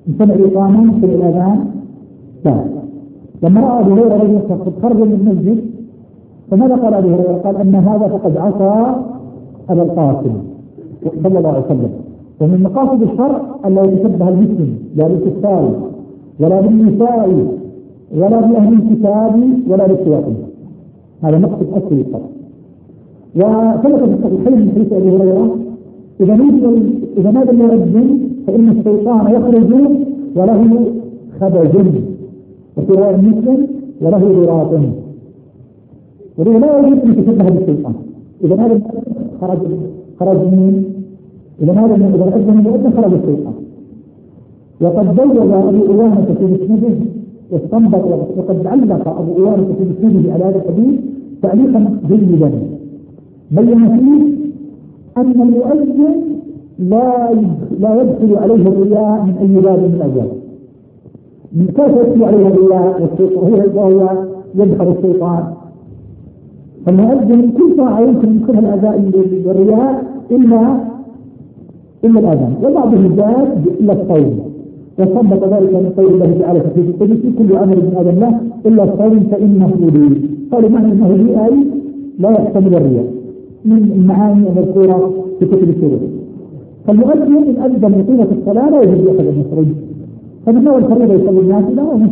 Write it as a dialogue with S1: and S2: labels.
S1: من سمع الإقامة من سمع الأذان لا. لما رأى أبو هريرة رجل قد خرج من المسجد فماذا قال أبو هريرة؟ قال أن هذا فقد عصى أبا القاسم صلى الله عليه وسلم. ومن مقاصد الشرع أن لا يتشبه المسلم لا بالكفار ولا بالنساء ولا بأهل الكتاب ولا بالشياطين. هذا مقصد أصل الشرع. وثبت في الصحيحين من حديث أبي هريرة إذا نادى المؤذن فإن الشيطان يخرج وله خبز، وفي رواية مسلم وله ضراط، وله لا يجب أن يتشبه بالشيطان. إذا هذا خرج من إذا هذا إذا أذن المؤذن خرج الشيطان. وقد بوّب أبو أوانة في مسنده واستنبط وقد علق أبو أوانة في مسنده على هذا الحديث تعليقا جيدا بين فيه أن المؤذن لا يدخل عليه الرياء من أي باب من الأبواب. من كيف يدخل عليه الرياء وهو يدخل الشيطان؟ فالمؤذن كل ساعة يمكن يدخلها الأذان والرياء إلا الأذان، وبعض الرجال إلا الصوم، وثبت ذلك من قول الله تعالى في القدس كل أمر من آدم له إلا الصوم فإنه لي. قالوا معنى أنه لي أي لا يحتمل الرياء من المعاني المذكورة في كتب السيرة. فالمؤذن إن أذن لقيمة الصلاة لا يجب أحد أن يخرج، فمن هو الفريضة يصلي الناس له